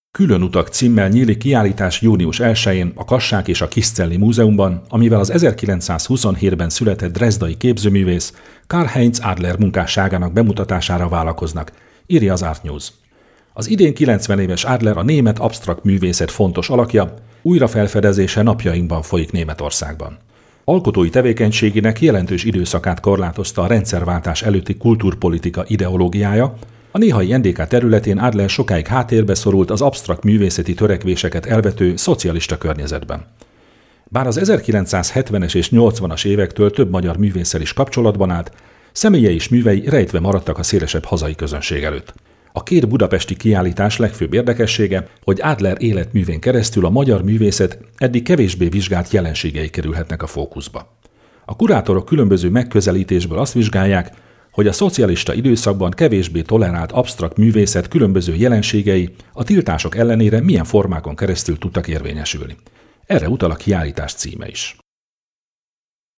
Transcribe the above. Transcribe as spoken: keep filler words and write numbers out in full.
Külön utak címmel nyílik kiállítás június elsején a Kassák és a Kiscelli Múzeumban, amivel az ezerkilencszázhuszonhétben született drezdai képzőművész Karl-Heinz Adler munkásságának bemutatására vállalkoznak, írja az Art News. Az idén kilencven éves Adler a német absztrakt művészet fontos alakja, újrafelfedezése napjainkban folyik Németországban. Alkotói tevékenységének jelentős időszakát korlátozta a rendszerváltás előtti kultúrpolitika ideológiája. A néhai en dé ká területén Adler sokáig háttérbe szorult az absztrakt művészeti törekvéseket elvető szocialista környezetben. Bár az ezerkilencszázhetvenes és nyolcvanas évektől több magyar művésszel is kapcsolatban állt, személye és művei rejtve maradtak a szélesebb hazai közönség előtt. A két budapesti kiállítás legfőbb érdekessége, hogy Adler életművén keresztül a magyar művészet eddig kevésbé vizsgált jelenségei kerülhetnek a fókuszba. A kurátorok különböző megközelítésből azt vizsgálják, hogy a szocialista időszakban kevésbé tolerált absztrakt művészet különböző jelenségei a tiltások ellenére milyen formákon keresztül tudtak érvényesülni. Erre utal a kiállítás címe is.